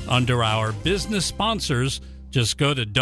Under our business sponsors, just go to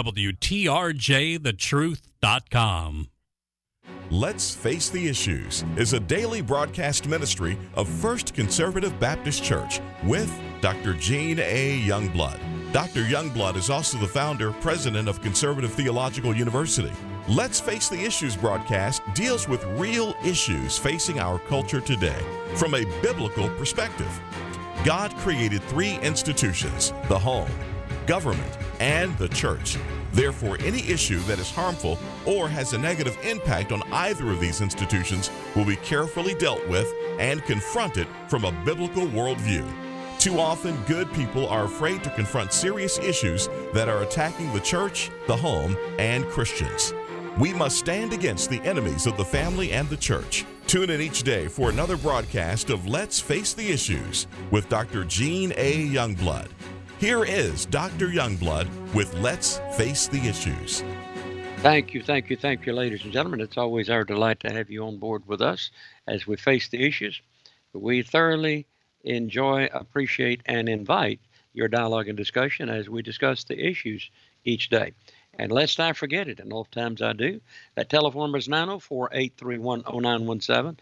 WTRJTheTruth.com. Let's Face the Issues is a daily broadcast ministry of First Conservative Baptist Church with Dr. Gene A. Youngblood. Dr. Youngblood is also the founder, president of Conservative Theological University. Let's Face the Issues broadcast deals with real issues facing our culture today from a biblical perspective. God created three institutions: the home, government, and the church. Therefore, any issue that is harmful or has a negative impact on either of these institutions will be carefully dealt with and confronted from a biblical worldview. Too often, good people are afraid to confront serious issues that are attacking the church, the home, and Christians. We must stand against the enemies of the family and the church. Tune in each day for another broadcast of Let's Face the Issues with Dr. Gene A. Youngblood. Here is Dr. Youngblood with Let's Face the Issues. Thank you, ladies and gentlemen. It's always our delight to have you on board with us as we face the issues. We thoroughly enjoy, appreciate, and invite your dialogue and discussion as we discuss the issues each day. And lest I forget it, and oftentimes I do, that telephone number is 904-831-0917,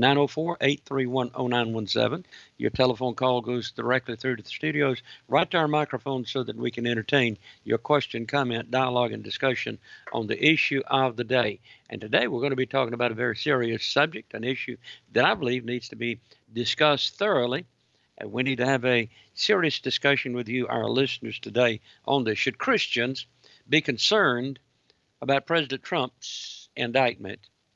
904-831-0917. Your telephone call goes directly through to the studios, right to our microphone so that we can entertain your question, comment, dialogue, and discussion on the issue of the day. And today we're going to be talking about a very serious subject, an issue that I believe needs to be discussed thoroughly. And we need to have a serious discussion with you, our listeners, today on this. Should Christians be concerned about President Trump's indictment?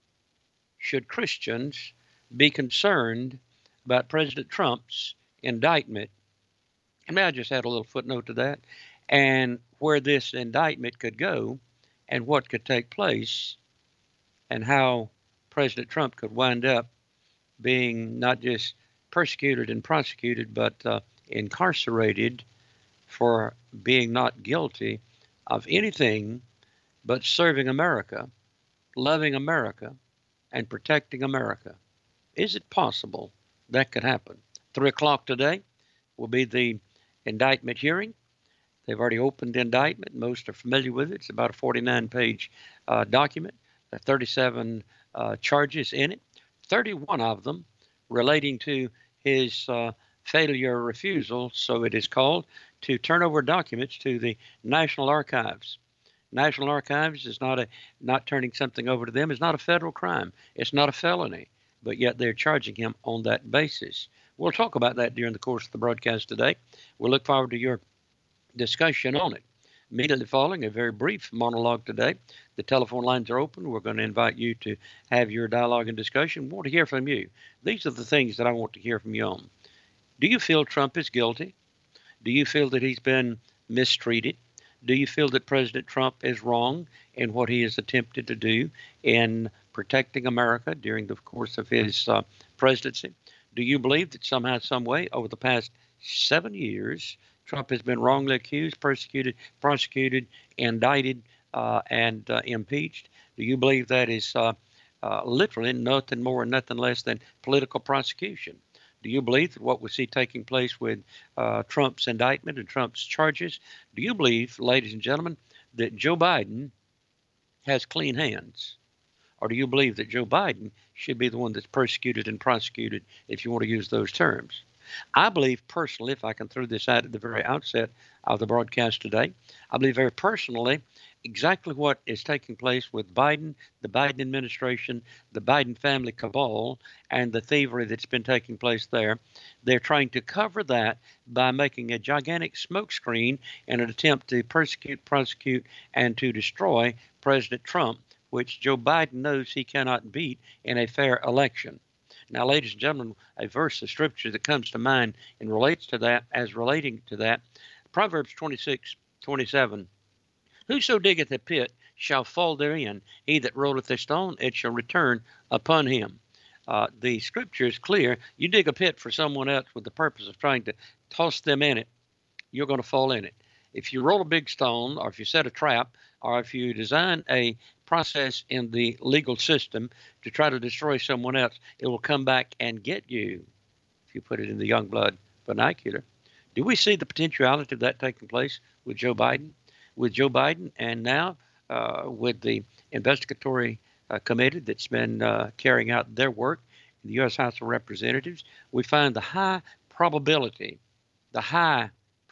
Should Christians be concerned about President Trump's indictment? And may I just add a little footnote to that, and where this indictment could go and what could take place and how President Trump could wind up being not just persecuted and prosecuted, but incarcerated for being not guilty of anything but serving America, loving America, and protecting America. Is it possible that could happen? 3 o'clock today will be the indictment hearing. They've already opened the indictment. Most are familiar with it. It's about a 49-page document. There are 37 charges in it, 31 of them relating to his failure or refusal, so it is called, to turn over documents to the National Archives. National Archives is not turning something over to them is not a federal crime. It's not a felony, but yet they're charging him on that basis. We'll talk about that during the course of the broadcast today. We'll look forward to your discussion on it. Immediately following a very brief monologue today, the telephone lines are open. We're going to invite you to have your dialogue and discussion. We want to hear from you. These are the things that I want to hear from you on. Do you feel Trump is guilty? Do you feel that he's been mistreated? Do you feel that President Trump is wrong in what he has attempted to do in protecting America during the course of his presidency? Do you believe that somehow, some way, over the past 7 years, Trump has been wrongly accused, persecuted, prosecuted, indicted, and impeached? Do you believe that is literally nothing more and nothing less than political prosecution? Do you believe that what we see taking place with Trump's indictment and Trump's charges? Do you believe, ladies and gentlemen, that Joe Biden has clean hands? Or do you believe that Joe Biden should be the one that's persecuted and prosecuted, if you want to use those terms? I believe personally, if I can throw this out at the very outset of the broadcast today, I believe very personally exactly what is taking place with Biden, the Biden administration, the Biden family cabal, and the thievery that's been taking place there. They're trying to cover that by making a gigantic smokescreen in an attempt to persecute, prosecute, and to destroy President Trump, which Joe Biden knows he cannot beat in a fair election. Now, ladies and gentlemen, a verse of scripture that comes to mind and relates to that, as relating to that, Proverbs 26:27. Whoso diggeth a pit shall fall therein. He that rolleth a stone, it shall return upon him. The scripture is clear. You dig a pit for someone else with the purpose of trying to toss them in it, you're going to fall in it. If you roll a big stone, or if you set a trap, or if you design a process in the legal system to try to destroy someone else, it will come back and get you, if you put it in the Youngblood vernacular. Do we see the potentiality of that taking place with Joe Biden? With Joe Biden, and now with the investigatory committee that's been carrying out their work in the U.S. House of Representatives, we find the high probability that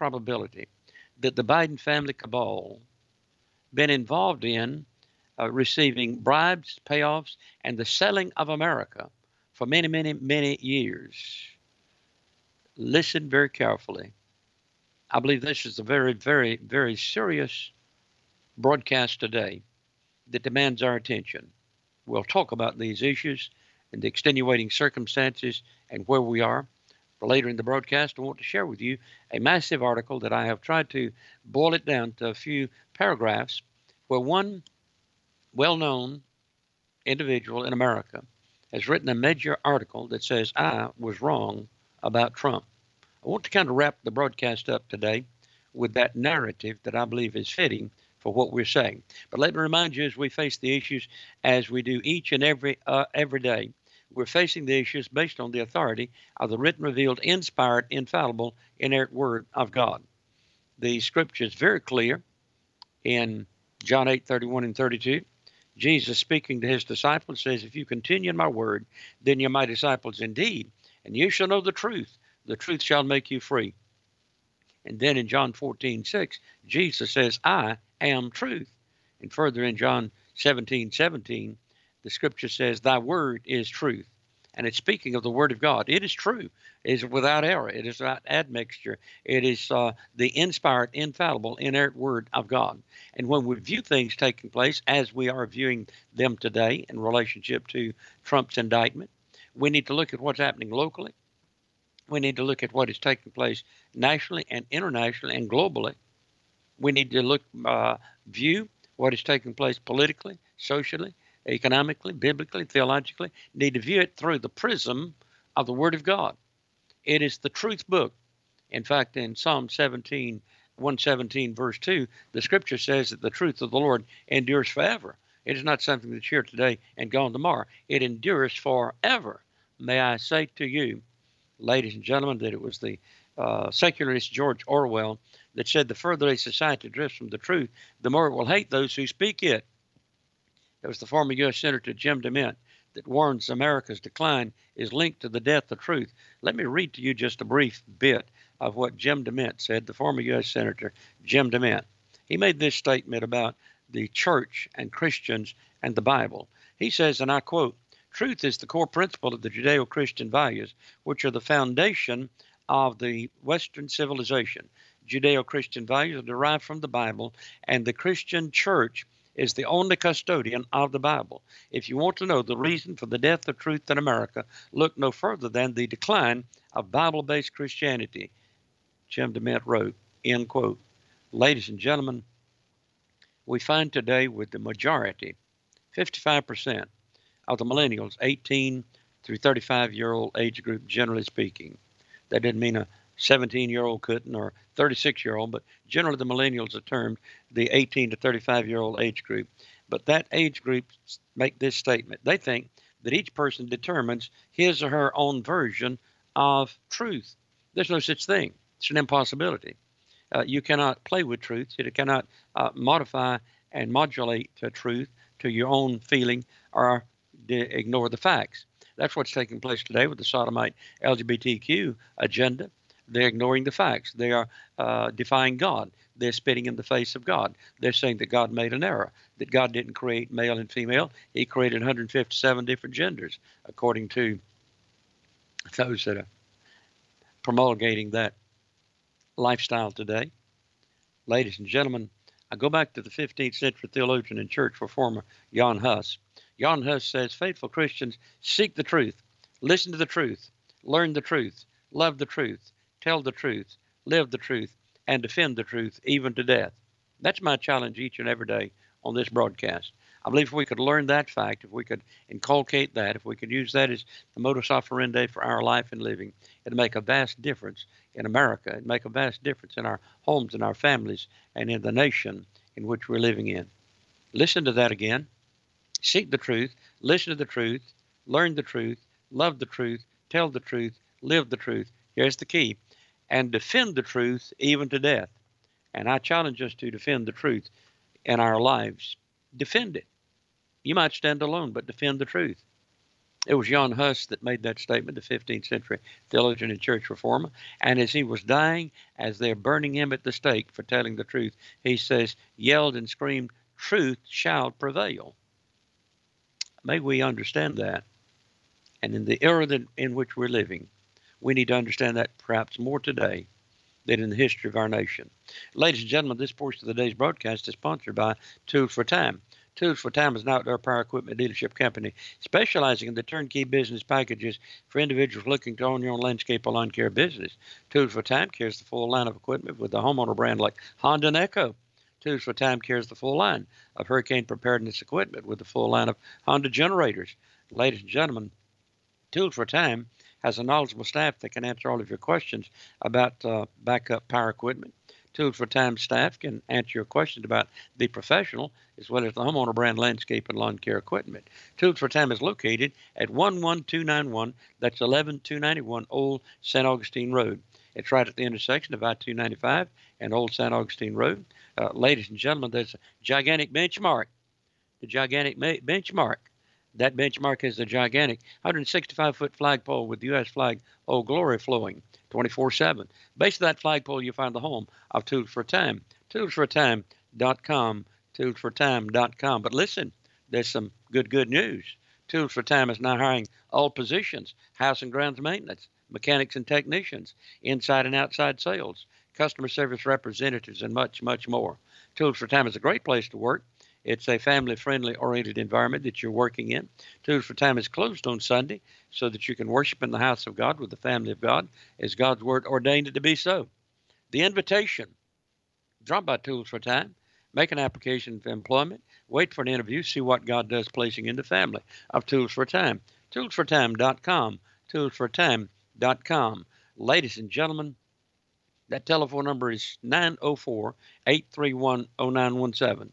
the Biden family cabal been involved in receiving bribes, payoffs, and the selling of America for many, many, many years. Listen very carefully. I believe this is a very, very, very serious broadcast today that demands our attention. We'll talk about these issues and the extenuating circumstances and where we are. Later in the broadcast, I want to share with you a massive article that I have tried to boil it down to a few paragraphs where one well-known individual in America has written a major article that says, I was wrong about Trump. I want to kind of wrap the broadcast up today with that narrative that I believe is fitting for what we're saying. But let me remind you, as we face the issues, as we do each and every day, we're facing the issues based on the authority of the written, revealed, inspired, infallible, inerrant Word of God. The Scripture is very clear in John 8:31 and 32. Jesus, speaking to his disciples, says, if you continue in my word, then you're my disciples indeed, and you shall know the truth. The truth shall make you free. And then in John 14:6, Jesus says, I am truth. And further in John 17:17, the Scripture says, thy word is truth. And it's speaking of the Word of God. It is true. It is without error. It is without admixture. It is the inspired, infallible, inerrant Word of God. And when we view things taking place, as we are viewing them today in relationship to Trump's indictment, we need to look at what's happening locally. We need to look at what is taking place nationally and internationally and globally. We need to view what is taking place politically, socially, economically, biblically, theologically. Need to view it through the prism of the Word of God. It is the truth book. In fact, in Psalm 117, verse 2, the Scripture says that the truth of the Lord endures forever. It is not something that's here today and gone tomorrow. It endures forever. May I say to you, ladies and gentlemen, that it was the secularist George Orwell that said the further a society drifts from the truth, the more it will hate those who speak it. It was the former U.S. Senator Jim DeMint that warns America's decline is linked to the death of truth. Let me read to you just a brief bit of what Jim DeMint said, the former U.S. Senator Jim DeMint. He made this statement about the church and Christians and the Bible. He says, and I quote, truth is the core principle of the Judeo-Christian values, which are the foundation of the Western civilization. Judeo-Christian values are derived from the Bible, and the Christian church is the only custodian of the Bible. If you want to know the reason for the death of truth in America, look no further than the decline of Bible-based Christianity, Jim DeMint wrote, end quote. Ladies and gentlemen, we find today with the majority, 55% of the millennials, 18 through 35-year-old age group, generally speaking. That didn't mean a 17-year-old couldn't or 36-year-old, but generally the millennials are termed the 18 to 35-year-old age group. But that age group make this statement. They think that each person determines his or her own version of truth. There's no such thing. It's an impossibility. You cannot play with truth. You cannot modify and modulate truth to your own feeling or ignore the facts. That's what's taking place today with the sodomite LGBTQ agenda. They're ignoring the facts. They are defying God. They're spitting in the face of God. They're saying that God made an error, that God didn't create male and female. He created 157 different genders, according to those that are promulgating that lifestyle today. Ladies and gentlemen, I go back to the 15th century theologian and church reformer Jan Hus. Jan Hus says, faithful Christians seek the truth, listen to the truth, learn the truth, love the truth, tell the truth, live the truth, and defend the truth even to death. That's my challenge each and every day on this broadcast. I believe if we could learn that fact, if we could inculcate that, if we could use that as the modus operandi for our life and living, it'd make a vast difference in America. It'd make a vast difference in our homes and our families and in the nation in which we're living in. Listen to that again. Seek the truth, listen to the truth, learn the truth, love the truth, tell the truth, live the truth. Here's the key. and defend the truth even to death. And I challenge us to defend the truth in our lives. Defend it. You might stand alone, but defend the truth. It was Jan Hus that made that statement, the 15th century theologian and church reformer. And as he was dying, as they're burning him at the stake for telling the truth, he says, yelled and screamed, truth shall prevail. May we understand that. And in the era in which we're living, we need to understand that perhaps more today than in the history of our nation. Ladies and gentlemen, this portion of the day's broadcast is sponsored by Tools for Time. Tools for Time is an outdoor power equipment dealership company specializing in the turnkey business packages for individuals looking to own your own landscape or lawn care business. Tools for Time carries the full line of equipment with the homeowner brand like Honda and Echo. Tools for Time carries the full line of hurricane preparedness equipment with the full line of Honda generators. Ladies and gentlemen, Tools for Time has a knowledgeable staff that can answer all of your questions about backup power equipment. Tools for Time staff can answer your questions about the professional as well as the homeowner brand landscape and lawn care equipment. Tools for Time is located at 11291, that's 11291 Old St. Augustine Road. It's right at the intersection of I-295 and Old St. Augustine Road. Ladies and gentlemen, there's a gigantic benchmark. The gigantic benchmark. That benchmark is the gigantic 165-foot flagpole with the U.S. flag, Old Glory, flowing 24/7. Base of that flagpole, you find the home of Tools for Time. ToolsForTime.com. ToolsForTime.com. But listen, there's some good news. Tools for Time is now hiring all positions: house and grounds maintenance, mechanics and technicians, inside and outside sales, customer service representatives, and much more. Tools for Time is a great place to work. It's a family-friendly oriented environment that you're working in. Tools for Time is closed on Sunday so that you can worship in the house of God with the family of God as God's word ordained it to be so. The invitation: drop by Tools for Time, make an application for employment, wait for an interview, see what God does placing in the family of Tools for Time. ToolsForTime.com. ToolsForTime.com. Ladies and gentlemen, that telephone number is 904-831-0917.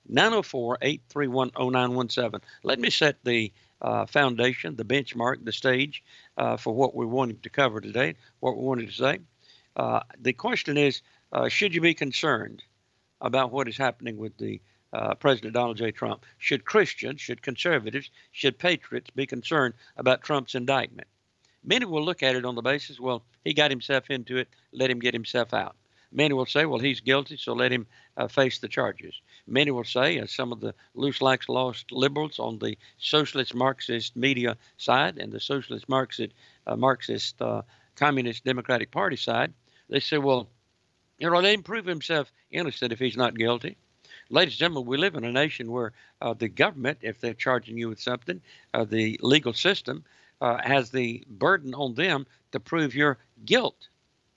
904-831-0917. Let me set the foundation, the benchmark, the stage for what we're wanting to cover today, what we wanted to say. The question is, should you be concerned about what is happening with the President Donald J. Trump? Should Christians, should conservatives, should patriots be concerned about Trump's indictment? Many will look at it on the basis, well, he got himself into it, let him get himself out. Many will say, well, he's guilty, so let him face the charges. Many will say, as some of the loose like lost liberals on the socialist Marxist media side and the socialist Marxist Communist Democratic Party side, they say, well, let him prove himself innocent if he's not guilty. Ladies and gentlemen, we live in a nation where the government, if they're charging you with something, the legal system has the burden on them to prove your guilt.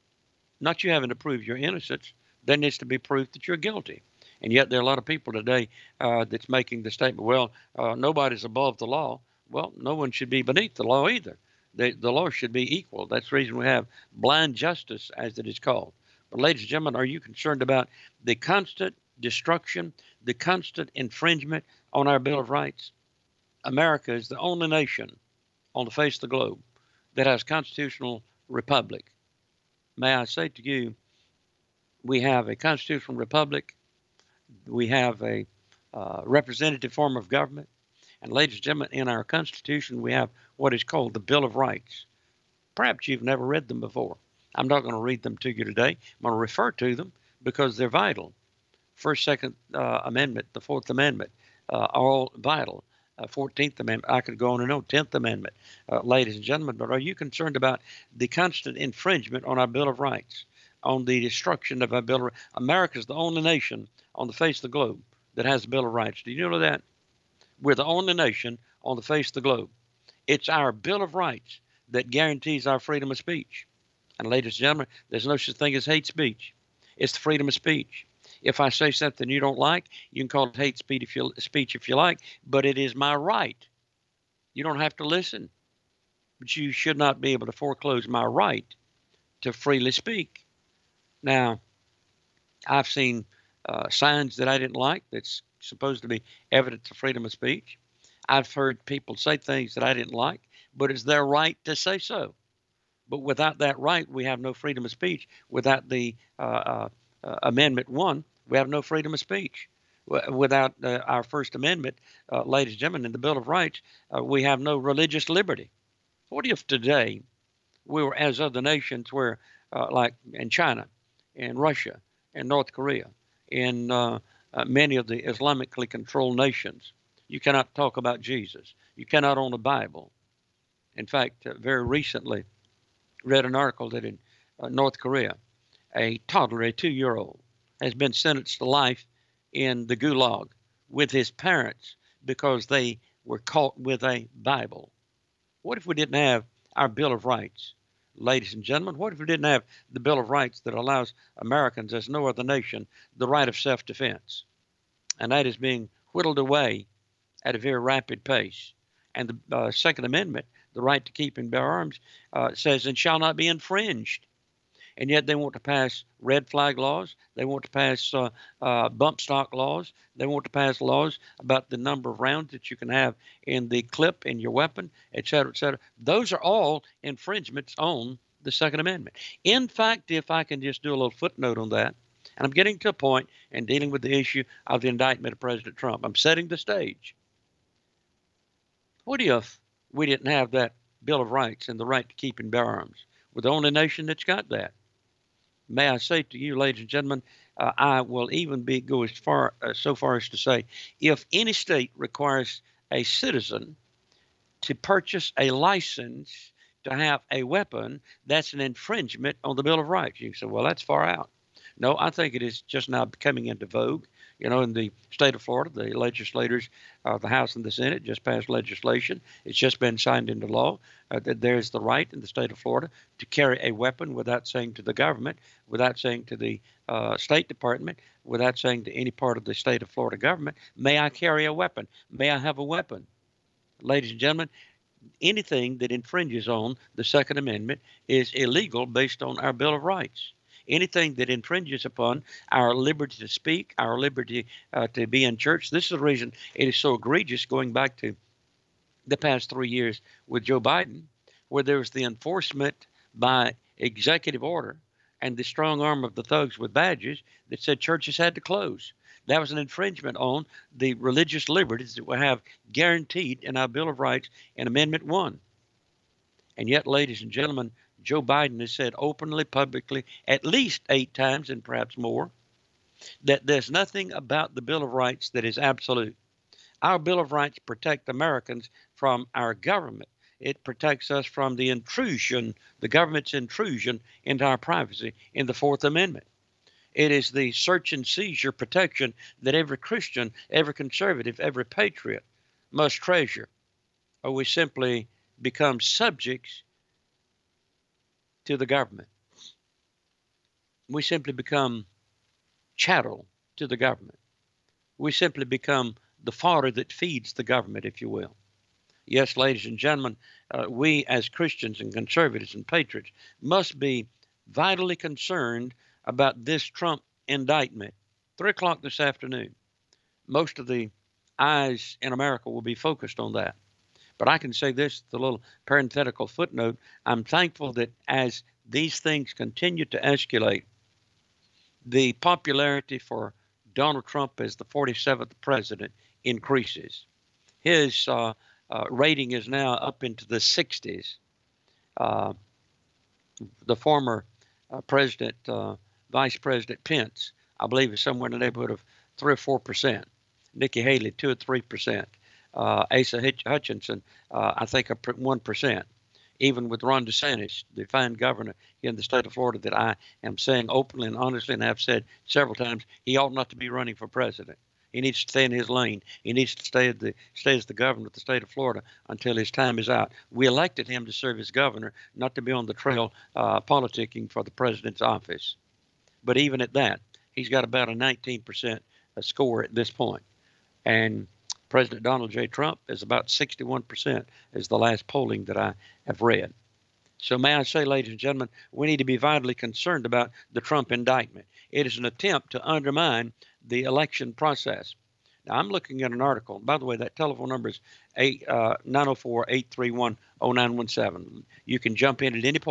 Not you having to prove your innocence. There needs to be proof that you're guilty. And yet there are a lot of people today that's making the statement, well, nobody's above the law. Well, no one should be beneath the law either. The law should be equal. That's the reason we have blind justice, as it is called. But ladies and gentlemen, are you concerned about the constant destruction, the constant infringement on our Bill of Rights? America is the only nation on the face of the globe that has a constitutional republic. May I say to you, we have a constitutional republic. We have a representative form of government. And ladies and gentlemen, in our Constitution, we have what is called the Bill of Rights. Perhaps you've never read them before. I'm not going to read them to you today. I'm going to refer to them because they're vital. First, Second Amendment, the Fourth Amendment, are all vital. 14th Amendment, I could go on and on, 10th Amendment, ladies and gentlemen, but are you concerned about the constant infringement on our Bill of Rights, on the destruction of our Bill of Rights? America is the only nation on the face of the globe that has a Bill of Rights. Do you know that? We're the only nation on the face of the globe. It's our Bill of Rights that guarantees our freedom of speech. And ladies and gentlemen, there's no such thing as hate speech. It's the freedom of speech. If I say something you don't like, you can call it hate speech if you like, but it is my right. You don't have to listen, but you should not be able to foreclose my right to freely speak. Now, I've seen signs that I didn't like that's supposed to be evidence of freedom of speech. I've heard people say things that I didn't like, but it's their right to say so. But without that right, we have no freedom of speech. Without the Amendment 1, we have no freedom of speech. Without our First Amendment, ladies and gentlemen, in the Bill of Rights, we have no religious liberty. What if today we were as other nations where, like in China, in Russia, in North Korea, in many of the Islamically controlled nations, you cannot talk about Jesus. You cannot own a Bible. In fact, very recently, read an article that in North Korea, a toddler, a 2-year-old, has been sentenced to life in the gulag with his parents because they were caught with a Bible. What if we didn't have our Bill of Rights? Ladies and gentlemen, what if we didn't have the Bill of Rights that allows Americans, as no other nation, the right of self-defense? And that is being whittled away at a very rapid pace. And the Second Amendment, the right to keep and bear arms, says, and shall not be infringed. And yet they want to pass red flag laws. They want to pass bump stock laws. They want to pass laws about the number of rounds that you can have in the clip in your weapon, et cetera, et cetera. Those are all infringements on the Second Amendment. In fact, if I can just do a little footnote on that, and I'm getting to a point in dealing with the issue of the indictment of President Trump. I'm setting the stage. What if we didn't have that Bill of Rights and the right to keep and bear arms? We're the only nation that's got that. May I say to you, ladies and gentlemen, I will even go as far so far as to say, if any state requires a citizen to purchase a license to have a weapon, that's an infringement on the Bill of Rights. You say, well, that's far out. No, I think it is just now coming into vogue. You know, in the state of Florida, the legislators, the House and the Senate just passed legislation. It's just been signed into law that there is the right in the state of Florida to carry a weapon without saying to the government, without saying to the State Department, without saying to any part of the state of Florida government, may I carry a weapon? May I have a weapon? Ladies and gentlemen, anything that infringes on the Second Amendment is illegal based on our Bill of Rights. Anything that infringes upon our liberty to speak, our liberty to be in church. This is the reason it is so egregious going back to the past 3 years with Joe Biden, where there was the enforcement by executive order and the strong arm of the thugs with badges that said churches had to close. That was an infringement on the religious liberties that we have guaranteed in our Bill of Rights in Amendment 1. And yet, ladies and gentlemen, Joe Biden has said openly, publicly, at least 8 times and perhaps more, that there's nothing about the Bill of Rights that is absolute. Our Bill of Rights protect Americans from our government. It protects us from the intrusion, the government's intrusion into our privacy in the Fourth Amendment. It is the search and seizure protection that every Christian, every conservative, every patriot must treasure, or we simply become subjects to the government. We simply become chattel to the government. We simply become the fodder that feeds the government, if you will. Yes, ladies and gentlemen, we as Christians and conservatives and patriots must be vitally concerned about this Trump indictment. 3 o'clock this afternoon. Most of the eyes in America will be focused on that. But I can say this, the little parenthetical footnote, I'm thankful that as these things continue to escalate, the popularity for Donald Trump as the 47th president increases. His rating is now up into the 60s. The former president, Vice President Pence, I believe is somewhere in the neighborhood of 3 or 4%. Nikki Haley, 2 or 3%. Asa Hutchinson, I think 1%. Even with Ron DeSantis, the fine governor here in the state of Florida, that I am saying openly and honestly, and have said several times, he ought not to be running for president. He needs to stay in his lane. He needs to stay as the governor of the state of Florida until his time is out. We elected him to serve as governor, not to be on the trail politicking for the president's office. But even at that, he's got about a 19% score at this point. And President Donald J. Trump is about 61%, is the last polling that I have read. So may I say, ladies and gentlemen, we need to be vitally concerned about the Trump indictment. It is an attempt to undermine the election process. Now, I'm looking at an article. By the way, that telephone number is 904-831-0917. You can jump in at any point.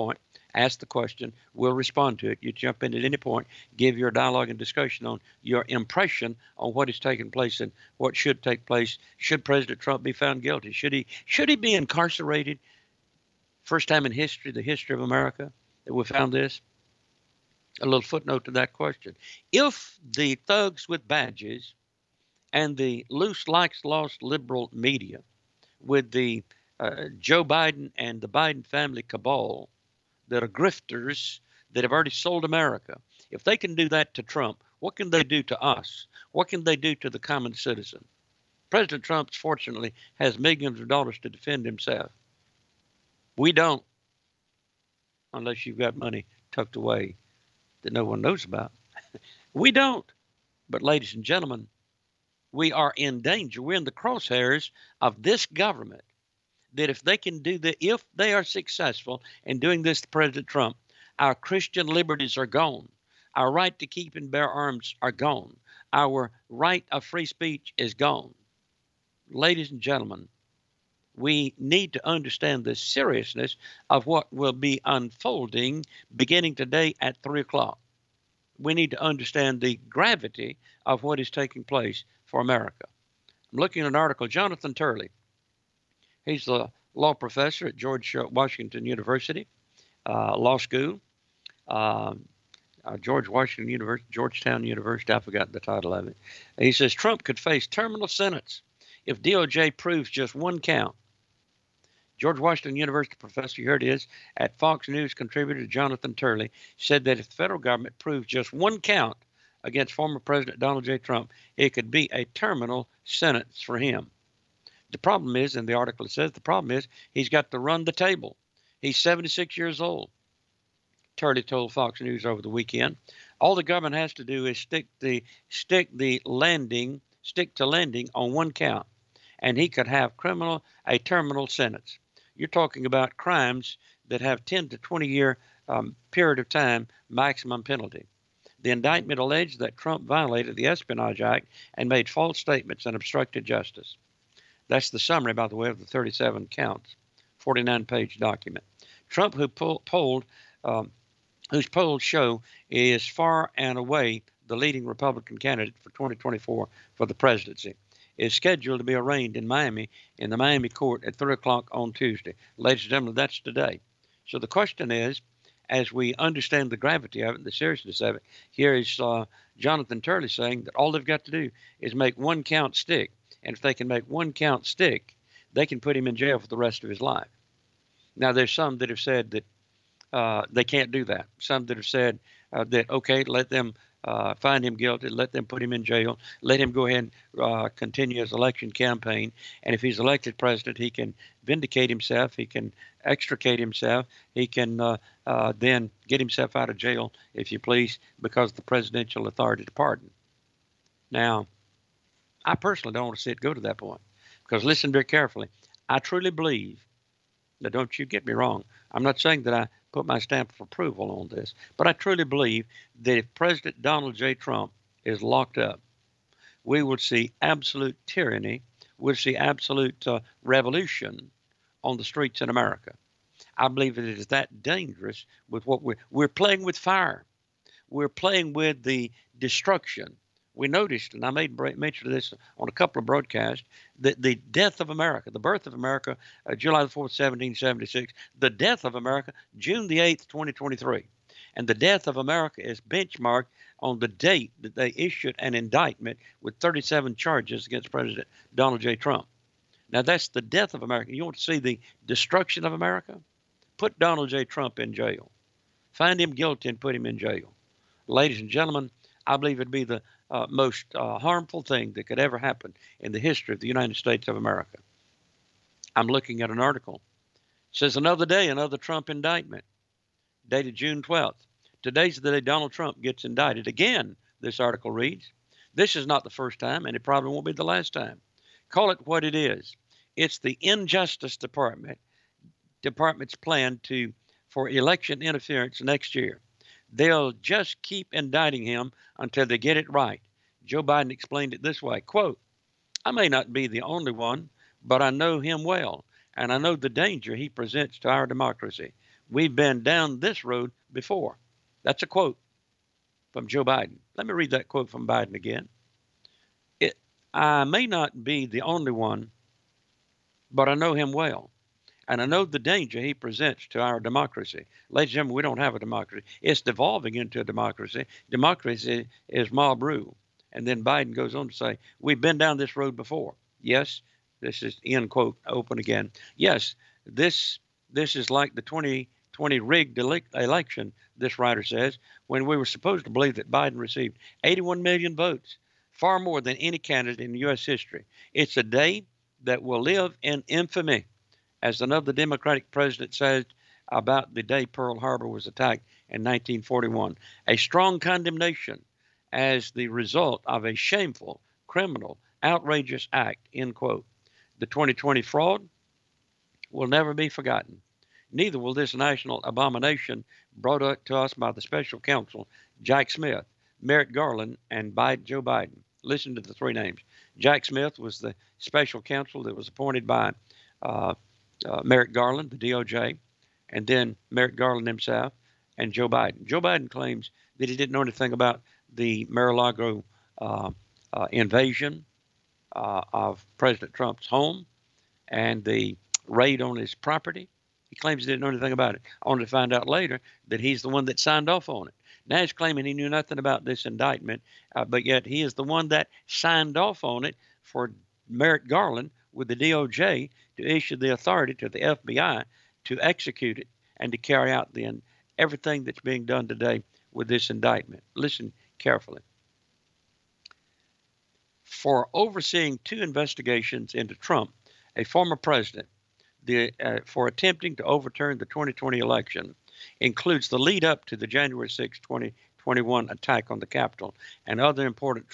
Ask the question. We'll respond to it. You jump in at any point, give your dialogue and discussion on your impression on what is taking place and what should take place. Should President Trump be found guilty? Should he be incarcerated? First time in history, the history of America, that we found this. A little footnote to that question. If the thugs with badges and the loose likes lost liberal media with the Joe Biden and the Biden family cabal that are grifters that have already sold America, if they can do that to Trump, what can they do to us? What can they do to the common citizen? President Trump, fortunately, has millions of dollars to defend himself. We don't, unless you've got money tucked away that no one knows about. We don't. But ladies and gentlemen, we are in danger. We're in the crosshairs of this government that if they can do that, if they are successful in doing this to President Trump, our Christian liberties are gone. Our right to keep and bear arms are gone. Our right of free speech is gone. Ladies and gentlemen, we need to understand the seriousness of what will be unfolding beginning today at 3 o'clock. We need to understand the gravity of what is taking place for America. I'm looking at an article, Jonathan Turley. He's the law professor at George Washington University Law School. Georgetown University, I forgot the title of it. He says Trump could face terminal sentence if DOJ proves just one count. George Washington University professor, here it is, at Fox News contributor Jonathan Turley, said that if the federal government proves just one count against former President Donald J. Trump, it could be a terminal sentence for him. The problem is, in the article it says, the problem is he's got to run the table. He's 76 years old. Turley told Fox News over the weekend, all the government has to do is stick to landing on one count, and he could have a terminal sentence. You're talking about crimes that have 10 to 20 year period of time maximum penalty. The indictment alleged that Trump violated the Espionage Act and made false statements and obstructed justice. That's the summary, by the way, of the 37 counts, 49-page document. Trump, whose polls show is far and away the leading Republican candidate for 2024 for the presidency, is scheduled to be arraigned in Miami, in the Miami court at 3 o'clock on Tuesday. Ladies and gentlemen, that's today. So the question is, as we understand the gravity of it and the seriousness of it, here is Jonathan Turley saying that all they've got to do is make one count stick. And if they can make one count stick, they can put him in jail for the rest of his life. Now, there's some that have said that they can't do that. Some that have said that, okay, let them find him guilty, let them put him in jail, let him go ahead and continue his election campaign. And if he's elected president, he can vindicate himself, he can extricate himself, he can then get himself out of jail, if you please, because of the presidential authority to pardon. Now, I personally don't want to see it go to that point, because listen very carefully. I truly believe, now don't you get me wrong, I'm not saying that I put my stamp of approval on this, but I truly believe that if President Donald J. Trump is locked up, we will see absolute tyranny, we'll see absolute revolution on the streets in America. I believe that it is that dangerous with what we're playing with fire. We're playing with the destruction. We noticed, and I made mention of this on a couple of broadcasts, that the death of America, the birth of America, July the 4th, 1776, the death of America, June the 8th, 2023. And the death of America is benchmarked on the date that they issued an indictment with 37 charges against President Donald J. Trump. Now, that's the death of America. You want to see the destruction of America? Put Donald J. Trump in jail. Find him guilty and put him in jail. Ladies and gentlemen, I believe it'd be the most harmful thing that could ever happen in the history of the United States of America. I'm looking at an article. It says, another day, another Trump indictment, dated June 12th. Today's the day Donald Trump gets indicted. Again, this article reads, this is not the first time, and it probably won't be the last time. Call it what it is. It's the Injustice Department's plan for election interference next year. They'll just keep indicting him until they get it right. Joe Biden explained it this way, quote, I may not be the only one, but I know him well, and I know the danger he presents to our democracy. We've been down this road before. That's a quote from Joe Biden. Let me read that quote from Biden again. I may not be the only one, but I know him well. And I know the danger he presents to our democracy. Ladies and gentlemen, we don't have a democracy. It's devolving into a democracy. Democracy is mob rule. And then Biden goes on to say, we've been down this road before. Yes, this is end quote, open again. Yes, this is like the 2020 rigged election, this writer says, when we were supposed to believe that Biden received 81 million votes, far more than any candidate in U.S. history. It's a day that will live in infamy, as another Democratic president said about the day Pearl Harbor was attacked in 1941. A strong condemnation as the result of a shameful, criminal, outrageous act, end quote. The 2020 fraud will never be forgotten. Neither will this national abomination brought up to us by the special counsel, Jack Smith, Merrick Garland, and Joe Biden. Listen to the three names. Jack Smith was the special counsel that was appointed by Merrick Garland, the DOJ, and then Merrick Garland himself, and Joe Biden. Joe Biden claims that he didn't know anything about the Mar-a-Lago invasion of President Trump's home and the raid on his property. He claims he didn't know anything about it, only to find out later that he's the one that signed off on it. Now he's claiming he knew nothing about this indictment, but yet he is the one that signed off on it for Merrick Garland with the DOJ to issue the authority to the FBI to execute it and to carry out everything that's being done today with this indictment. Listen carefully. For overseeing two investigations into Trump, a former president, for attempting to overturn the 2020 election, includes the lead up to the January 6, 2021 attack on the Capitol and other important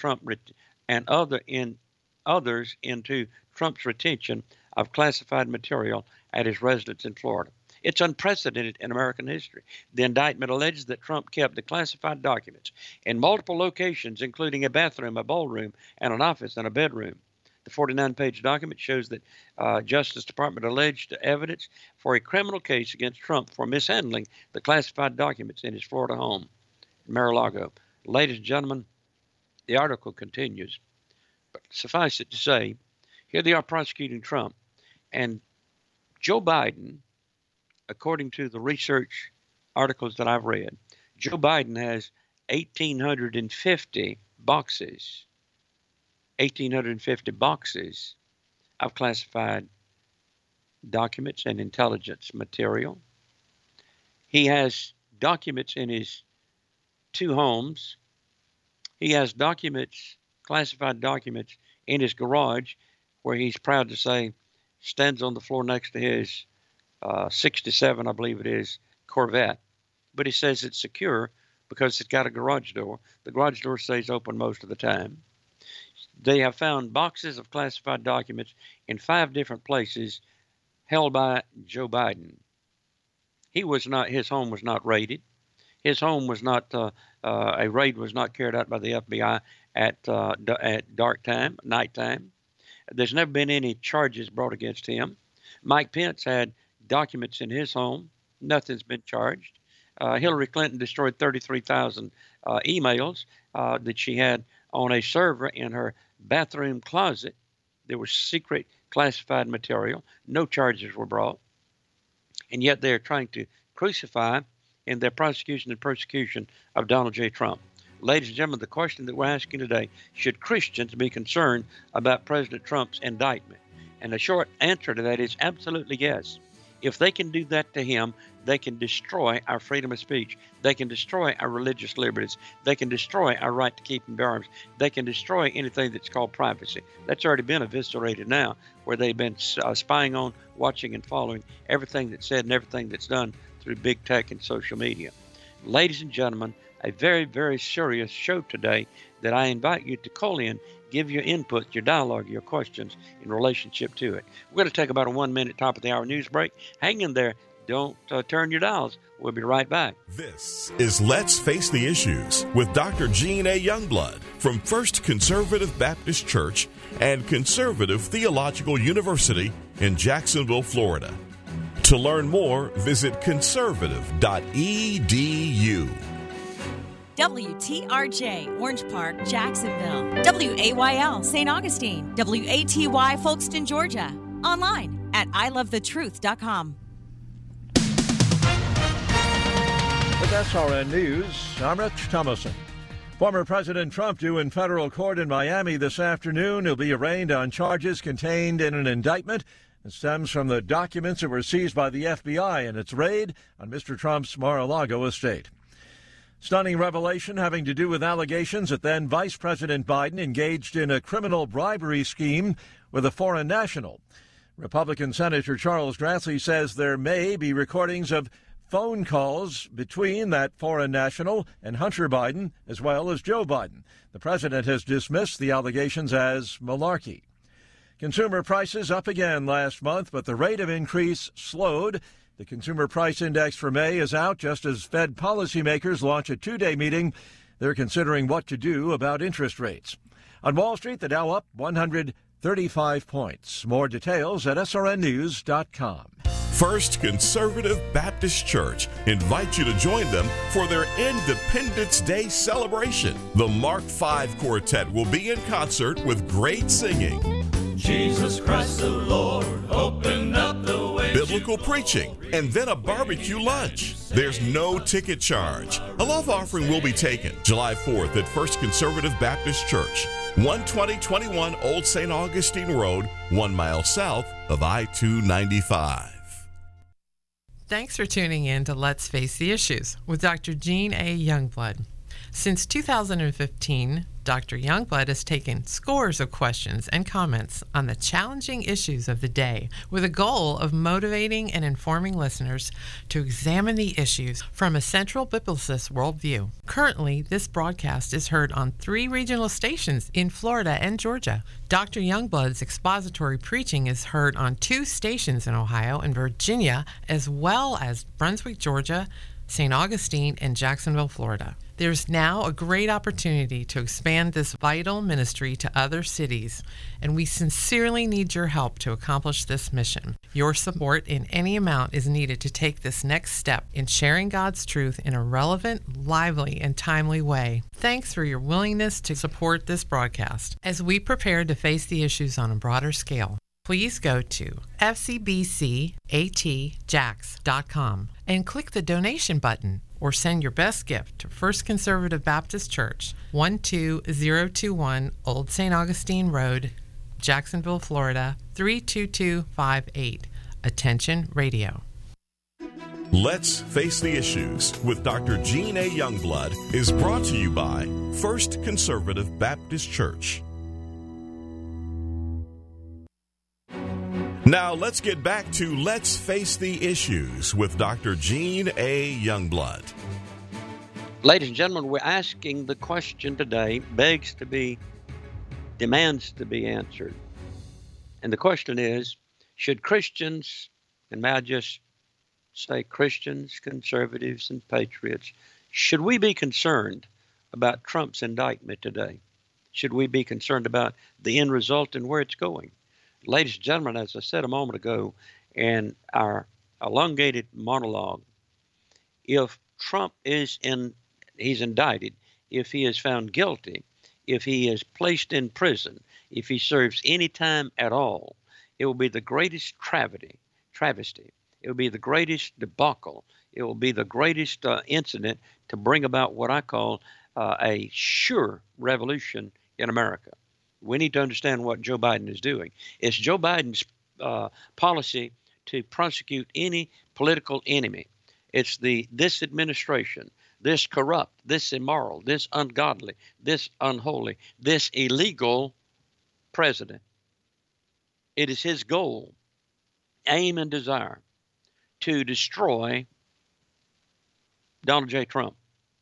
others into Trump's retention of classified material at his residence in Florida. It's unprecedented in American history. The indictment alleges that Trump kept the classified documents in multiple locations, including a bathroom, a ballroom, and an office and a bedroom. The 49-page document shows that Justice Department alleged evidence for a criminal case against Trump for mishandling the classified documents in his Florida home, Mar-a-Lago. Ladies and gentlemen, the article continues, but suffice it to say, here they are prosecuting Trump. And Joe Biden, according to the research articles that I've read, Joe Biden has 1,850 boxes of classified documents and intelligence material. He has documents in his two homes. He has classified documents in his garage, where he's proud to say stands on the floor next to his 67, I believe it is, Corvette. But he says it's secure because it's got a garage door. The garage door stays open most of the time. They have found boxes of classified documents in 5 different places held by Joe Biden. His home was not raided. His home was not, a raid was not carried out by the FBI at nighttime. There's never been any charges brought against him. Mike Pence had documents in his home. Nothing's been charged. Hillary Clinton destroyed 33,000 emails that she had on a server in her bathroom closet. There was secret classified material. No charges were brought. And yet they're trying to crucify in their prosecution and persecution of Donald J. Trump. Ladies and gentlemen, the question that we're asking today, should Christians be concerned about President Trump's indictment? And the short answer to that is absolutely yes. If they can do that to him, they can destroy our freedom of speech. They can destroy our religious liberties. They can destroy our right to keep and bear arms. They can destroy anything that's called privacy. That's already been eviscerated now, where they've been spying on, watching, and following everything that's said and everything that's done through big tech and social media. Ladies and gentlemen, a very, very serious show today that I invite you to call in, give your input, your dialogue, your questions in relationship to it. We're going to take about a 1-minute top of the hour news break. Hang in there. Don't turn your dials. We'll be right back. This is Let's Face the Issues with Dr. Gene A. Youngblood from First Conservative Baptist Church and Conservative Theological University in Jacksonville, Florida. To To learn more, visit conservative.edu. WTRJ, Orange Park, Jacksonville. WAYL, St. Augustine. WATY, Folkestone, Georgia. Online at ilovethetruth.com. With SRN News, I'm Rich Thomason. Former President Trump due in federal court in Miami this afternoon. He'll be arraigned on charges contained in an indictment that stems from the documents that were seized by the FBI in its raid on Mr. Trump's Mar-a-Lago estate. Stunning revelation having to do with allegations that then Vice President Biden engaged in a criminal bribery scheme with a foreign national. Republican Senator Charles Grassley says there may be recordings of phone calls between that foreign national and Hunter Biden, as well as Joe Biden. The president has dismissed the allegations as malarkey. Consumer prices up again last month, but the rate of increase slowed. The Consumer Price Index for May is out just as Fed policymakers launch a two-day meeting. They're considering what to do about interest rates. On Wall Street, the Dow up 135 points. More details at srnnews.com. First Conservative Baptist Church invites you to join them for their Independence Day celebration. The Mark V Quartet will be in concert with great singing, Jesus Christ the Lord, open up the way, biblical preaching, and then a barbecue lunch. There's no ticket charge. A love offering will be taken July 4th at First Conservative Baptist Church, 12021 Old St. Augustine Road, 1 mile south of I-295. Thanks for tuning in to Let's Face the Issues with Dr. Gene A. Youngblood. Since 2015, Dr. Youngblood has taken scores of questions and comments on the challenging issues of the day with a goal of motivating and informing listeners to examine the issues from a central biblicist worldview. Currently, this broadcast is heard on 3 regional stations in Florida and Georgia. Dr. Youngblood's expository preaching is heard on 2 stations in Ohio and Virginia, as well as Brunswick, Georgia, St. Augustine, and Jacksonville, Florida. There's now a great opportunity to expand this vital ministry to other cities, and we sincerely need your help to accomplish this mission. Your support in any amount is needed to take this next step in sharing God's truth in a relevant, lively, and timely way. Thanks for your willingness to support this broadcast as we prepare to face the issues on a broader scale. Please go to fcbcatjax.com and click the donation button or send your best gift to First Conservative Baptist Church, 12021 Old St. Augustine Road, Jacksonville, Florida, 32258. Attention Radio. Let's Face the Issues with Dr. Gene A. Youngblood is brought to you by First Conservative Baptist Church. Now let's get back to Let's Face the Issues with Dr. Gene A. Youngblood. Ladies and gentlemen, we're asking the question today, demands to be answered. And the question is, should Christians, and may I just say Christians, conservatives, and patriots, should we be concerned about Trump's indictment today? Should we be concerned about the end result and where it's going? Ladies and gentlemen, as I said a moment ago in our elongated monologue, if Trump he's indicted, if he is found guilty, if he is placed in prison, if he serves any time at all, it will be the greatest travesty. It will be the greatest debacle. It will be the greatest incident to bring about what I call a sure revolution in America. We need to understand what Joe Biden is doing. It's Joe Biden's policy to prosecute any political enemy. It's this administration, this corrupt, this immoral, this ungodly, this unholy, this illegal president. It is his goal, aim, and desire to destroy Donald J. Trump.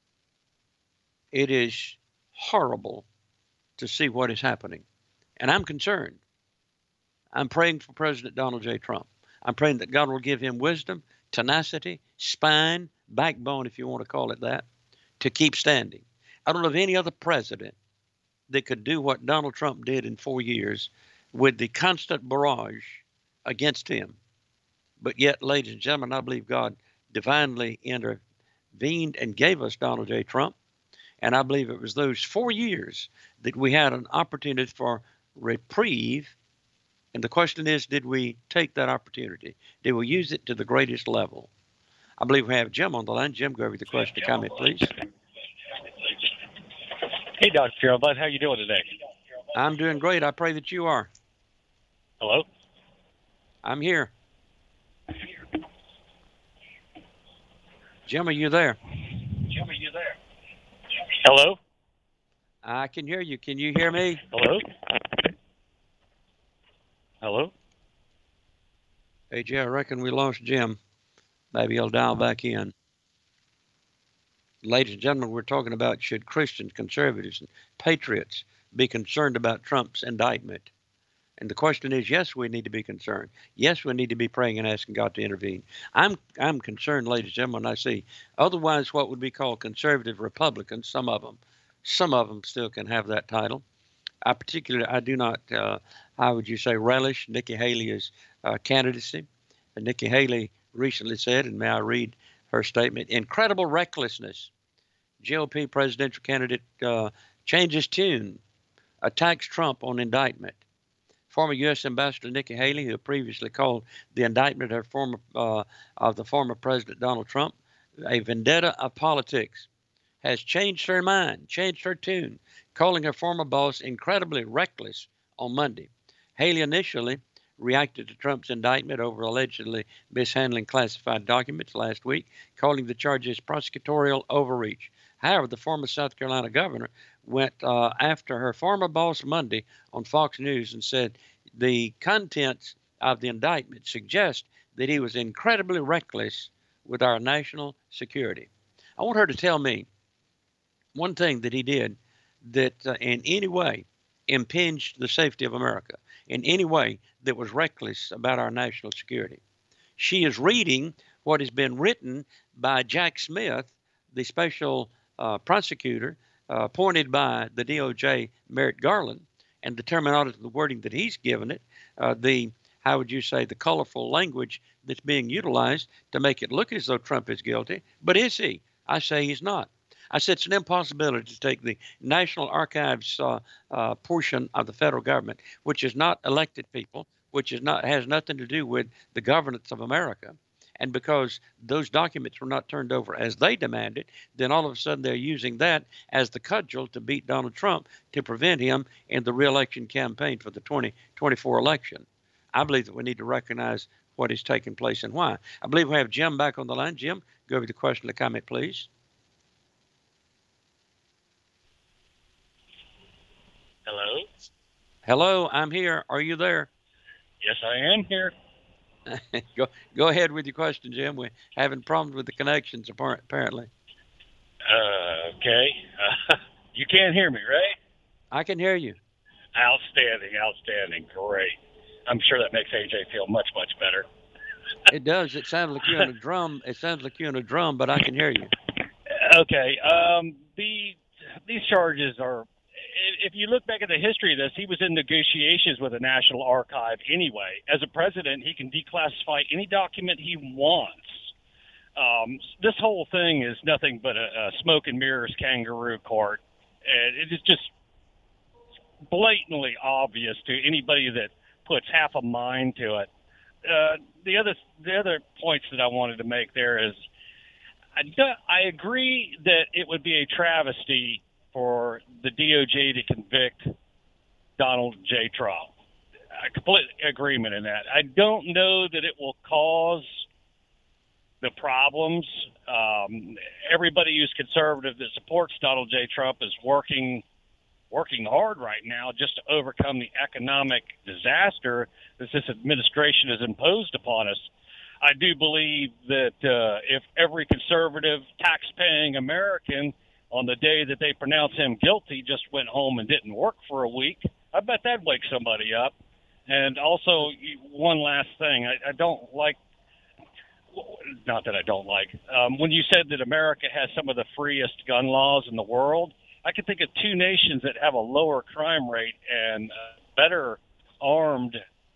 It is horrible to see what is happening. And I'm concerned. I'm praying for President Donald J. Trump. I'm praying that God will give him wisdom, tenacity, spine, backbone, if you want to call it that, to keep standing. I don't know of any other president that could do what Donald Trump did in 4 years with the constant barrage against him. But yet, ladies and gentlemen, I believe God divinely intervened and gave us Donald J. Trump. And I believe it was those 4 years that we had an opportunity for reprieve. And the question is, did we take that opportunity? Did we use it to the greatest level? I believe we have Jim on the line. Jim, go over the question to comment, please. Hey, Dr. Youngblood, how you doing today? I'm doing great. I pray that you are. Hello? I'm here. Jim, are you there? Hello? I can hear you. Can you hear me? Hello? Hello? Hey, Jay, I reckon we lost Jim. Maybe he'll dial back in. Ladies and gentlemen, we're talking about should Christians, conservatives, and patriots be concerned about Trump's indictment? And the question is, yes, we need to be concerned. Yes, we need to be praying and asking God to intervene. I'm concerned, ladies and gentlemen, when I see otherwise what would be called conservative Republicans, some of them still can have that title. I do not, how would you say, relish Nikki Haley's candidacy. And Nikki Haley recently said, and may I read her statement, incredible recklessness. GOP presidential candidate changes tune, attacks Trump on indictment. Former U.S. Ambassador Nikki Haley, who previously called the indictment of the former President Donald Trump a vendetta of politics, has changed her mind, changed her tune, calling her former boss incredibly reckless on Monday. Haley initially reacted to Trump's indictment over allegedly mishandling classified documents last week, calling the charges prosecutorial overreach. However, the former South Carolina governor went after her former boss Monday on Fox News and said the contents of the indictment suggest that he was incredibly reckless with our national security. I want her to tell me one thing that he did that in any way impinged the safety of America, in any way that was reckless about our national security. She is reading what has been written by Jack Smith, the special prosecutor appointed by the DOJ, Merrick Garland, and the terminology, the wording that he's given it, the colorful language that's being utilized to make it look as though Trump is guilty. But is he? I say he's not. I said it's an impossibility to take the National Archives portion of the federal government, which is not elected people, has nothing to do with the governance of America. And because those documents were not turned over as they demanded, then all of a sudden they're using that as the cudgel to beat Donald Trump to prevent him in the re-election campaign for the 2024 election. I believe that we need to recognize what is taking place and why. I believe we have Jim back on the line. Jim, go over the question to comment, please. Hello? Hello, I'm here. Are you there? Yes, I am here. Go ahead with your question, Jim. We're having problems with the connections, apparently. Okay. You can't hear me, right? I can hear you. Outstanding. Great. I'm sure that makes AJ feel much, much better. It does. It sounds like you're in a drum. But I can hear you. Okay. These charges are, if you look back at the history of this, he was in negotiations with the National Archive anyway. As a president, he can declassify any document he wants. This whole thing is nothing but a smoke and mirrors kangaroo court. And it is just blatantly obvious to anybody that puts half a mind to it. The other points that I wanted to make there is I agree that it would be a travesty for the DOJ to convict Donald J. Trump. A complete agreement in that. I don't know that it will cause the problems. Everybody who's conservative that supports Donald J. Trump is working hard right now just to overcome the economic disaster that this administration has imposed upon us. I do believe that if every conservative tax-paying American on the day that they pronounce him guilty just went home and didn't work for a week, I bet that'd wake somebody up. And also, one last thing, I don't like, not that I don't like, when you said that America has some of the freest gun laws in the world, I can think of two nations that have a lower crime rate and better armed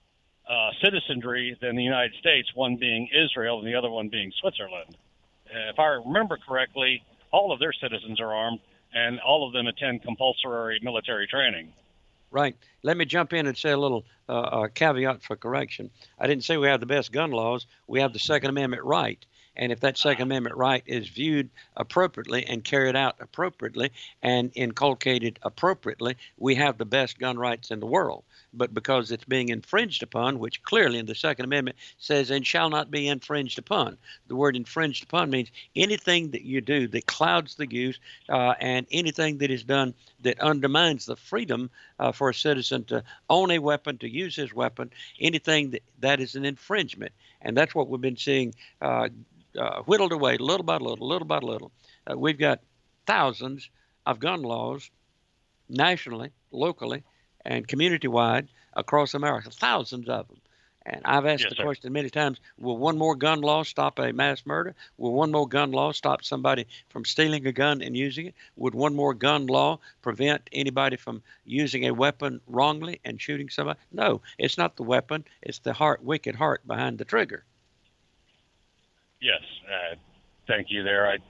citizenry than the United States, one being Israel and the other one being Switzerland. If I remember correctly, all of their citizens are armed, and all of them attend compulsory military training. Right. Let me jump in and say a little caveat for correction. I didn't say we have the best gun laws. We have the Second Amendment right. And if that Second Amendment right is viewed appropriately and carried out appropriately and inculcated appropriately, we have the best gun rights in the world. But because it's being infringed upon, which clearly in the Second Amendment says, and shall not be infringed upon. The word infringed upon means anything that you do that clouds the use and anything that is done that undermines the freedom for a citizen to own a weapon, to use his weapon, anything that is an infringement. And that's what we've been seeing whittled away little by little, little by little. We've got thousands of gun laws nationally, locally, and community-wide across America, thousands of them. And I've asked the question many times, will one more gun law stop a mass murder? Will one more gun law stop somebody from stealing a gun and using it? Would one more gun law prevent anybody from using a weapon wrongly and shooting somebody? No, it's not the weapon. It's the wicked heart behind the trigger. Yes, thank you there. I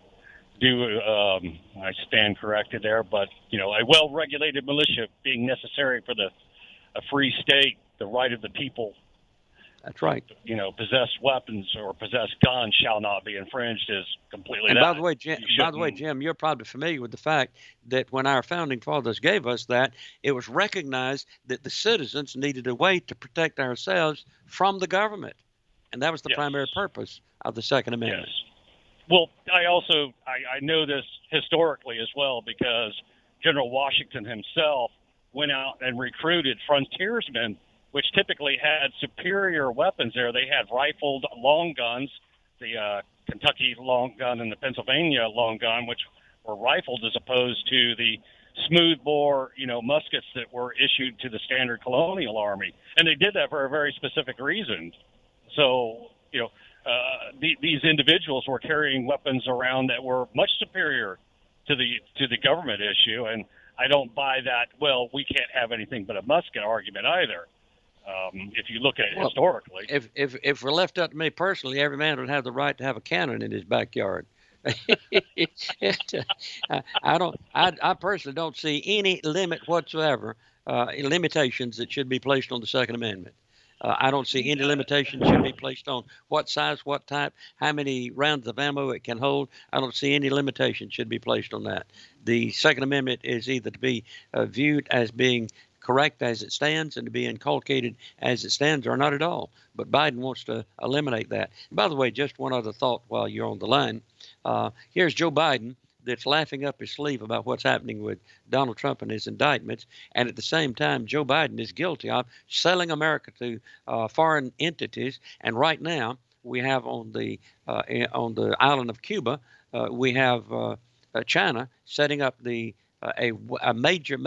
stand corrected there, but, a well-regulated militia being necessary for a free state, the right of the people. That's right. Possess weapons or possess guns shall not be infringed is completely. And by the way, Jim, you're probably familiar with the fact that when our founding fathers gave us that, it was recognized that the citizens needed a way to protect ourselves from the government, and that was the primary purpose of the Second Amendment. Yes. Well, I know this historically as well because General Washington himself went out and recruited frontiersmen, which typically had superior weapons there. They had rifled long guns, the Kentucky long gun and the Pennsylvania long gun, which were rifled as opposed to the smoothbore, muskets that were issued to the standard colonial army. And they did that for a very specific reason. So, these individuals were carrying weapons around that were much superior to the government issue. And I don't buy that, well, we can't have anything but a musket argument either. If you look at it historically. If we're left up to me personally, every man would have the right to have a cannon in his backyard. I personally don't see any limit whatsoever, limitations that should be placed on the Second Amendment. I don't see any limitations should be placed on what size, what type, how many rounds of ammo it can hold. I don't see any limitation should be placed on that. The Second Amendment is either to be viewed as being correct as it stands and to be inculcated as it stands or not at all. But Biden wants to eliminate that. And by the way, just one other thought while you're on the line. Here's Joe Biden that's laughing up his sleeve about what's happening with Donald Trump and his indictments. And at the same time, Joe Biden is guilty of selling America to foreign entities. And right now, we have on the island of Cuba, we have China setting up a major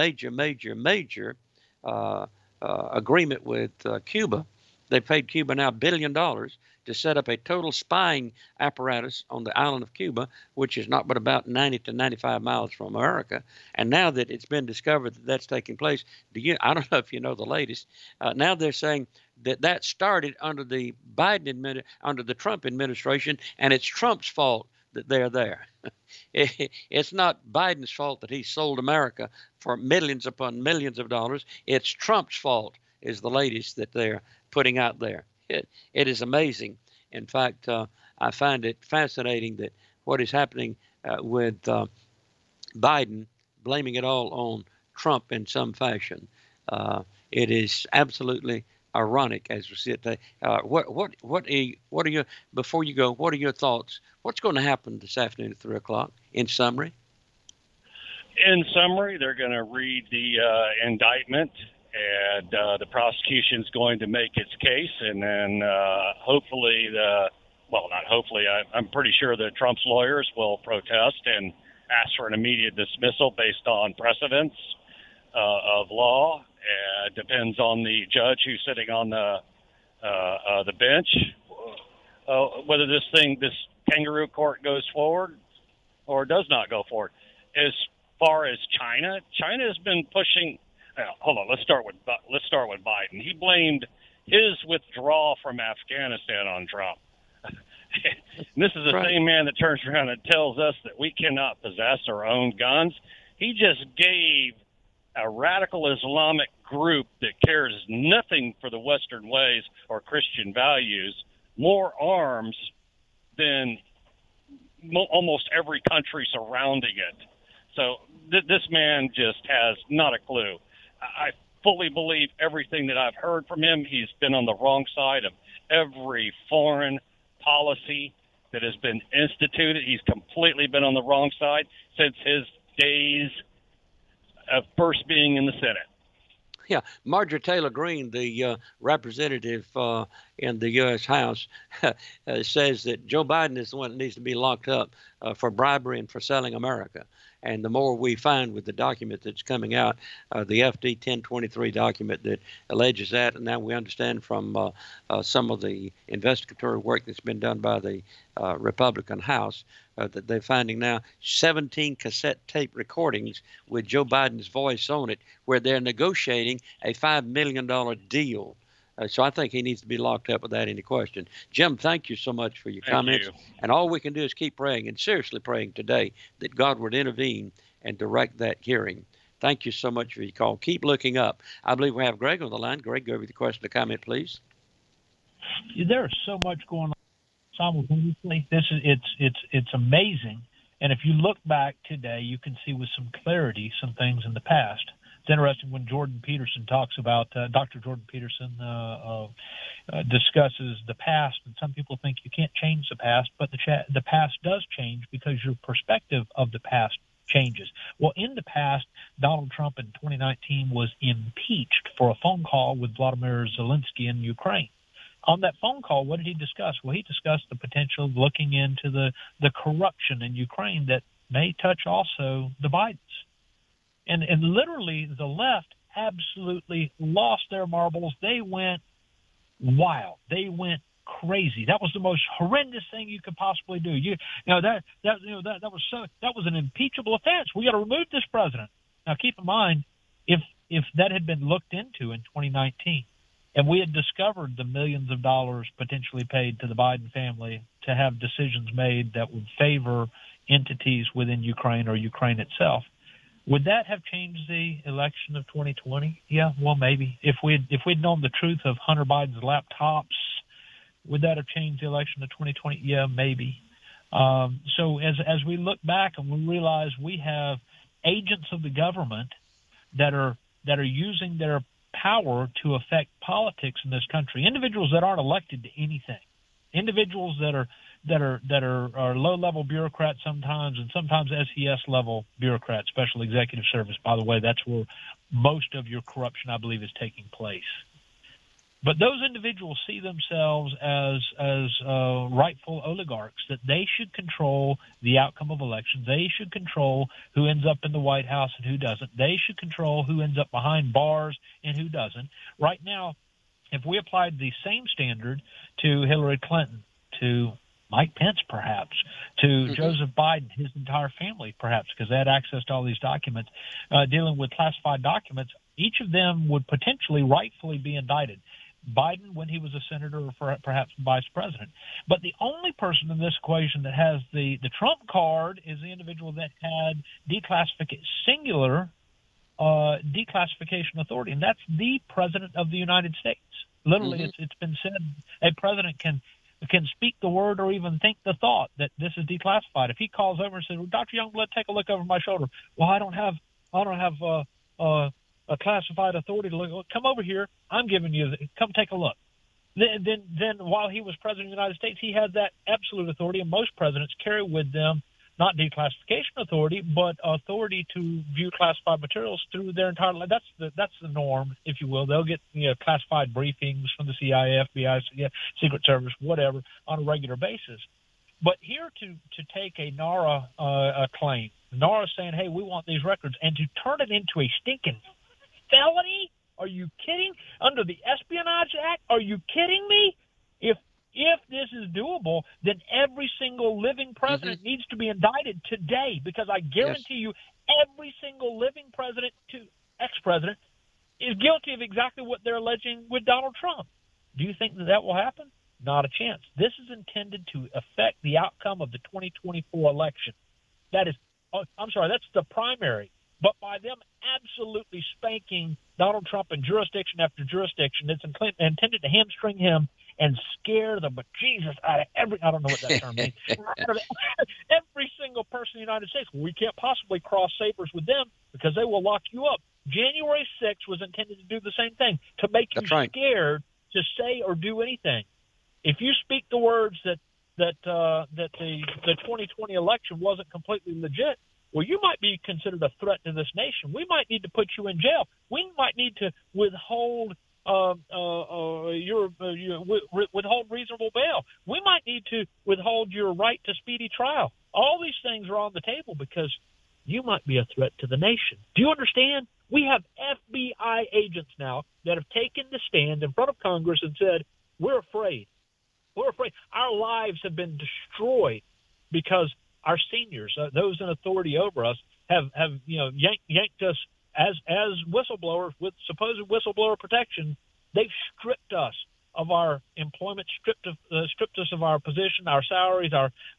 agreement with Cuba. They paid Cuba now $1 billion to set up a total spying apparatus on the island of Cuba, which is not but about 90 to 95 miles from America. And now that it's been discovered that that's taking place, I don't know if you know the latest. Now they're saying that started under the under the Trump administration, and it's Trump's fault that they're there. It's not Biden's fault that he sold America for millions upon millions of dollars. It's Trump's fault is the latest that they're putting out there. It is amazing. In fact, I find it fascinating that what is happening with Biden, blaming it all on Trump in some fashion. It is absolutely ironic as we sit there. What are your, before you go, what are your thoughts? What's going to happen this afternoon at 3:00 in summary? In summary, they're going to read the indictment, and the prosecution's going to make its case, and then hopefully I'm pretty sure that Trump's lawyers will protest and ask for an immediate dismissal based on precedents of law. It depends on the judge who's sitting on the bench, whether this kangaroo court goes forward or does not go forward. As far as China has been pushing. Hold on. Let's start with Biden. He his withdrawal from Afghanistan on Trump. This is the same man that turns around and tells us that we cannot possess our own guns. He just gave a radical Islamic group that cares nothing for the Western ways or Christian values more arms than almost every country surrounding it. So this man just has not a clue. I fully believe everything that I've heard from him. He's been on the wrong side of every foreign policy that has been instituted. He's completely been on the wrong side since his days of first being in the Senate. Yeah, Marjorie Taylor Greene, the representative in the U.S. House, says that Joe Biden is the one that needs to be locked up for bribery and for selling America. And the more we find with the document that's coming out, the FD 1023 document that alleges that, and now we understand from some of the investigatory work that's been done by the Republican House, that they're finding now 17 cassette tape recordings with Joe Biden's voice on it, where they're negotiating a $5 million deal. So I think he needs to be locked up without any question. Jim, thank you so much for your comments. And all we can do is keep praying, and seriously praying today, that God would intervene and direct that hearing. Thank you so much for your call. Keep looking up. I believe we have Greg on the line. Greg, go over the question or comment, please. There is so much going on simultaneously. It's amazing. And if you look back today, you can see with some clarity some things in the past. It's interesting when Jordan Peterson talks about, Dr. Jordan Peterson discusses the past, and some people think you can't change the past, but the past does change because your perspective of the past changes. Well, in the past, Donald Trump in 2019 was impeached for a phone call with Vladimir Zelensky in Ukraine. On that phone call, what did he discuss? Well, he discussed the potential of looking into the corruption in Ukraine that may touch also the Bidens. And literally the left absolutely lost their marbles. They went wild. They went crazy. That was the most horrendous thing you could possibly do. That was an impeachable offense. We got to remove this president. Now keep in mind, if that had been looked into in 2019, and we had discovered the millions of dollars potentially paid to the Biden family to have decisions made that would favor entities within Ukraine or Ukraine itself, would that have changed the election of 2020? Yeah, well, maybe. If we'd known the truth of Hunter Biden's laptops, would that have changed the election of 2020? Yeah, maybe. So as we look back and we realize we have agents of the government that are using their power to affect politics in this country, individuals that aren't elected to anything, individuals that are low-level bureaucrats sometimes, and sometimes SES-level bureaucrats, Special Executive Service. By the way, that's where most of your corruption, I believe, is taking place. But those individuals see themselves as rightful oligarchs, that they should control the outcome of elections. They should control who ends up in the White House and who doesn't. They should control who ends up behind bars and who doesn't. Right now, if we applied the same standard to Hillary Clinton, to Mike Pence, perhaps, to Joseph Biden, his entire family, perhaps, because they had access to all these documents, dealing with classified documents, each of them would potentially rightfully be indicted. Biden, when he was a senator, or perhaps vice president. But the only person in this equation that has the trump card is the individual that had singular declassification authority, and that's the president of the United States. Literally, it's been said a president can speak the word or even think the thought that this is declassified. If he calls over and says, well, Dr. Youngblood, take a look over my shoulder. Well, I don't have a classified authority to look. Well, come over here. I'm giving you. Come take a look. Then while he was president of the United States, he had that absolute authority, and most presidents carry with them not declassification authority, but authority to view classified materials through their entire life. That's the norm, if you will. They'll get classified briefings from the CIA, FBI, Secret Service, whatever, on a regular basis. But here to take a NARA claim, NARA saying, hey, we want these records, and to turn it into a stinking felony? Are you kidding? Under the Espionage Act? Are you kidding me? If this is doable, then every single living president needs to be indicted today, because I guarantee you every single living president to ex-president is guilty of exactly what they're alleging with Donald Trump. Do you think that will happen? Not a chance. This is intended to affect the outcome of the 2024 election. That's the primary. But by them absolutely spanking Donald Trump in jurisdiction after jurisdiction, it's intended to hamstring him and scare the bejesus out of I don't know what that term means, out of every single person in the United States. We can't possibly cross sabers with them because they will lock you up. January 6th was intended to do the same thing, to make you scared to say or do anything. If you speak the words that the 2020 election wasn't completely legit, well, you might be considered a threat to this nation. We might need to put you in jail. We might need to withhold withhold reasonable bail. We might need to withhold your right to speedy trial. All these things are on the table because you might be a threat to the nation. Do you understand? We have FBI agents now that have taken the stand in front of Congress and said, we're afraid. We're afraid. Our lives have been destroyed because our seniors, those in authority over us, have yanked us as whistleblowers with supposed whistleblower protection. They've stripped us of our employment, stripped us of our position, our salaries,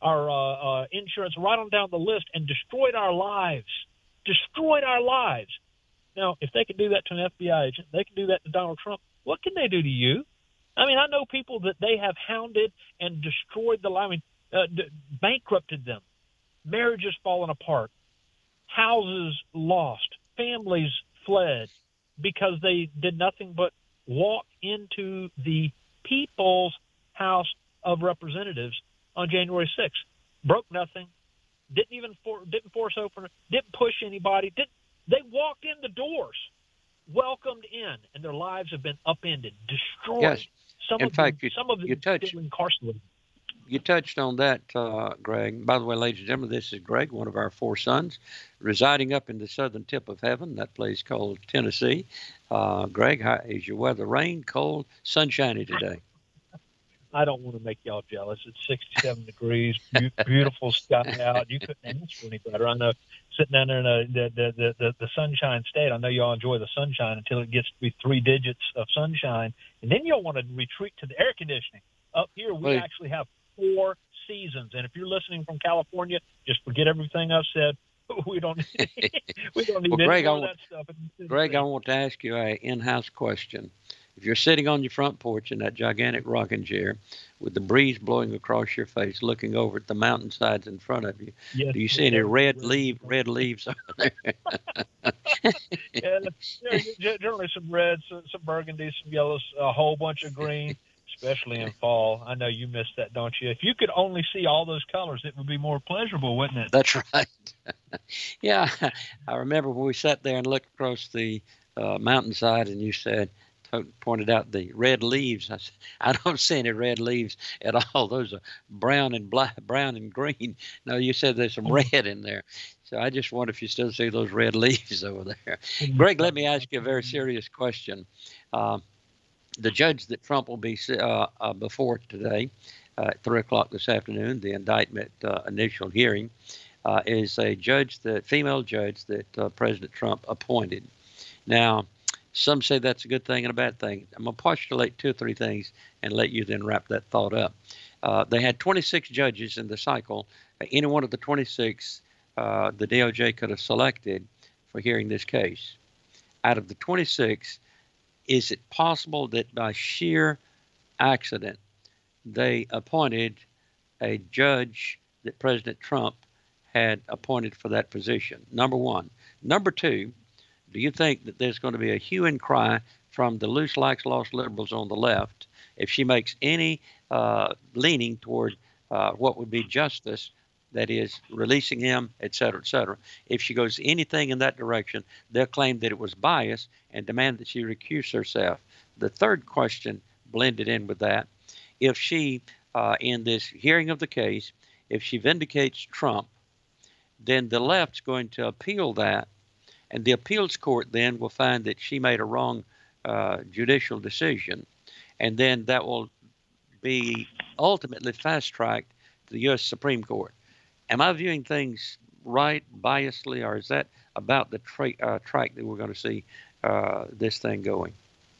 our insurance, right on down the list, and destroyed our lives. Destroyed our lives. Now, if they can do that to an FBI agent, they can do that to Donald Trump. What can they do to you? I mean, I know people that they have hounded and destroyed bankrupted them. Marriages fallen apart, houses lost, families fled because they did nothing but walk into the People's House of Representatives on January 6th. Broke nothing, didn't force open, didn't push anybody. They walked in the doors, welcomed in, and their lives have been upended, destroyed. Yes. Some of them still incarcerated. You touched on that, Greg. By the way, ladies and gentlemen, this is Greg, one of our four sons, residing up in the southern tip of heaven, that place called Tennessee. Greg, how is your weather? Rain, cold, sunshiny today? I don't want to make y'all jealous. It's 67 degrees, beautiful sky out. You couldn't ask for any better. I know, sitting down there in the sunshine state, I know y'all enjoy the sunshine until it gets to be 3 digits of sunshine, and then you'll want to retreat to the air conditioning. Up here, we actually have 4 seasons, and if you're listening from California, just forget everything I've said. We don't need Greg, any of that stuff. Greg, I want to ask you an in-house question. If you're sitting on your front porch in that gigantic rocking chair with the breeze blowing across your face, looking over at the mountainsides in front of you, do you see any red leaves over there? Generally some reds, some burgundies, some yellows, a whole bunch of green, especially in fall. I know you miss that, don't you? If you could only see all those colors, it would be more pleasurable, wouldn't it? That's right. Yeah, I remember when we sat there and looked across the mountainside, and you pointed out the red leaves. I said, I don't see any red leaves at all. Those are brown and black, brown and green. No, you said there's some red in there. So I just wonder if you still see those red leaves over there. Greg, let me ask you a very serious question. The judge that Trump will be before today, at 3 o'clock this afternoon, the indictment initial hearing, is a female judge that President Trump appointed. Now, some say that's a good thing and a bad thing. I'm going to postulate 2 or 3 things and let you then wrap that thought up. They had 26 judges in the cycle. Any one of the 26, the DOJ could have selected for hearing this case. Out of the 26, is it possible that by sheer accident, they appointed a judge that President Trump had appointed for that position? Number one. Number two, do you think that there's going to be a hue and cry from the loose likes lost liberals on the left if she makes any leaning toward what would be justice, that is releasing him, et cetera, et cetera? If she goes anything in that direction, they'll claim that it was bias and demand that she recuse herself. The third question blended in with that, if she, in this hearing of the case, if she vindicates Trump, then the left's going to appeal that, and the appeals court then will find that she made a wrong judicial decision, and then that will be ultimately fast-tracked to the U.S. Supreme Court. Am I viewing things right, biasly, or is that about the track that we're going to see this thing going?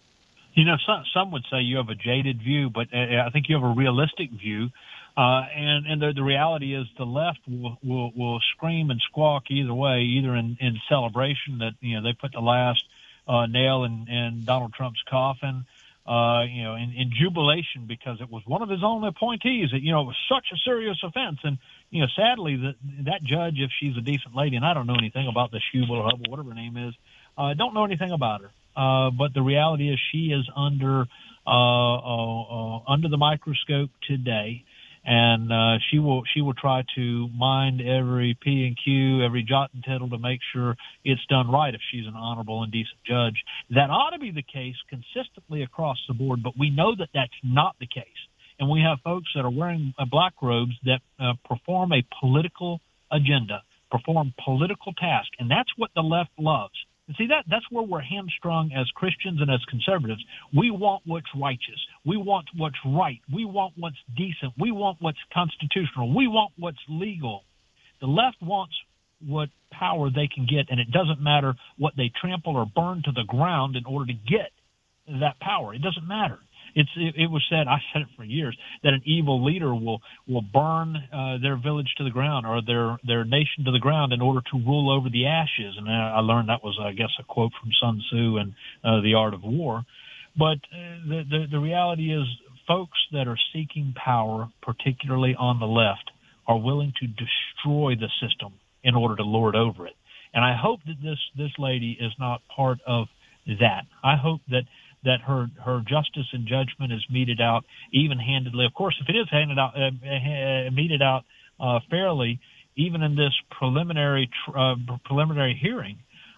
Some would say you have a jaded view, but I think you have a realistic view. And the reality is the left will scream and squawk either way, either in celebration that they put the last nail in Donald Trump's coffin, in jubilation because it was one of his own appointees. That it was such a serious offense, and sadly that judge, if she's a decent lady, and I don't know anything about the Schubel or Hubble, whatever her name is, don't know anything about her. But the reality is she is under the microscope today. And she will try to mind every P and Q, every jot and tittle to make sure it's done right if she's an honorable and decent judge. That ought to be the case consistently across the board, but we know that that's not the case. And we have folks that are wearing black robes that perform a political agenda, perform political tasks, and that's what the left loves. And see, that's where we're hamstrung as Christians and as conservatives. We want what's righteous. We want what's right. We want what's decent. We want what's constitutional. We want what's legal. The left wants what power they can get, and it doesn't matter what they trample or burn to the ground in order to get that power. It doesn't matter. It was said, I said it for years, that an evil leader will burn their village to the ground or their nation to the ground in order to rule over the ashes. And I learned that was, I guess, a quote from Sun Tzu and The Art of War. But the reality is folks that are seeking power, particularly on the left, are willing to destroy the system in order to lord over it. And I hope that this lady is not part of that. I hope that her justice and judgment is meted out even-handedly. Of course, if it is meted out fairly, even in this preliminary hearing,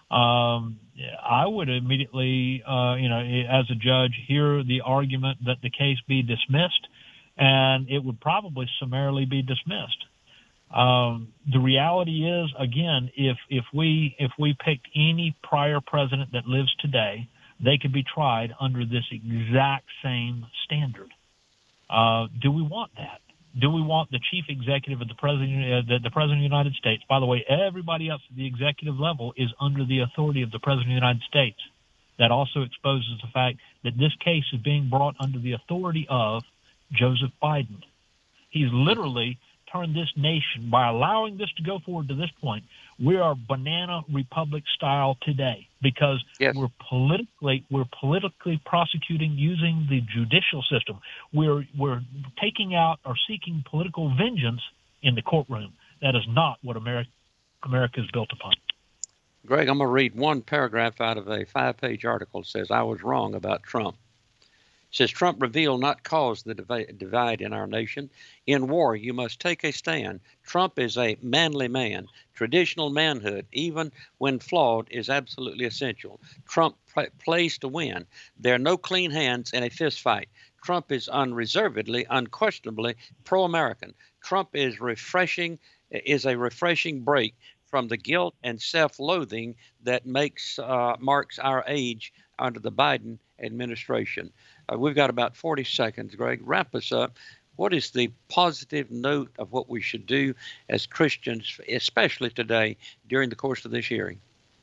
I would immediately, as a judge, hear the argument that the case be dismissed, and it would probably summarily be dismissed. The reality is, again, if we picked any prior president that lives today, they could be tried under this exact same standard. Do we want that? Do we want the chief executive of the president of the United States? By the way, everybody else at the executive level is under the authority of the president of the United States. That also exposes the fact that this case is being brought under the authority of Joseph Biden. He's literally turned this nation, by allowing this to go forward to this point, we are banana republic style today because yes. we're politically prosecuting using the judicial system. We're taking out or seeking political vengeance in the courtroom. That is not what America is built upon. Greg, I'm going to read one paragraph out of a 5-page article that says, I was wrong about Trump. It says, Trump revealed not caused the divide in our nation. In war, you must take a stand. Trump is a manly man. Traditional manhood, even when flawed, is absolutely essential. Trump plays to win. There are no clean hands in a fist fight. Trump is unreservedly, unquestionably pro-American. Trump is a refreshing break from the guilt and self-loathing that marks our age under the Biden administration. We've got about 40 seconds, Greg. Wrap us up. What is the positive note of what we should do as Christians, especially today, during the course of this hearing?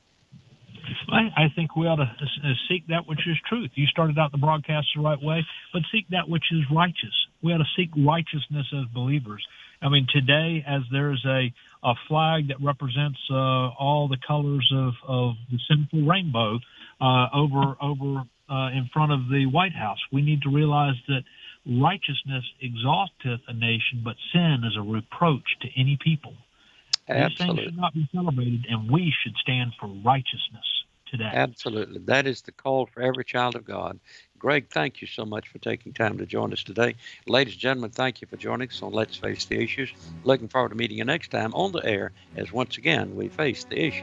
I think we ought to seek that which is truth. You started out the broadcast the right way, but seek that which is righteous. We ought to seek righteousness as believers. I mean, today, as there's a flag that represents all the colors of the sinful rainbow over in front of the White House, we need to realize that righteousness exalteth a nation, but sin is a reproach to any people. Absolutely. These things should not be celebrated, and we should stand for righteousness today. Absolutely. That is the call for every child of God. Greg, thank you so much for taking time to join us today. Ladies and gentlemen, thank you for joining us on Let's Face the Issues. Looking forward to meeting you next time on the air as once again we face the issues.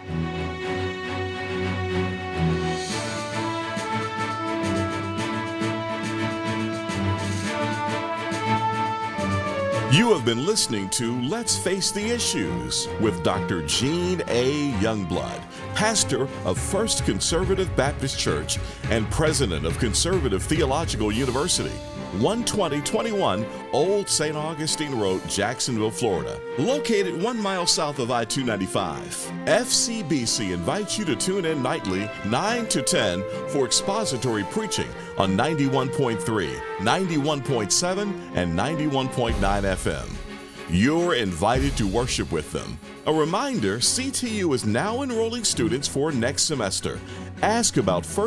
You have been listening to Let's Face the Issues with Dr. Gene A. Youngblood, pastor of First Conservative Baptist Church and president of Conservative Theological University. 12021 Old St. Augustine Road, Jacksonville, Florida. Located 1 mile south of I-295, FCBC invites you to tune in nightly 9 to 10 for expository preaching on 91.3, 91.7, and 91.9 FM. You're invited to worship with them. A reminder, CTU is now enrolling students for next semester. Ask about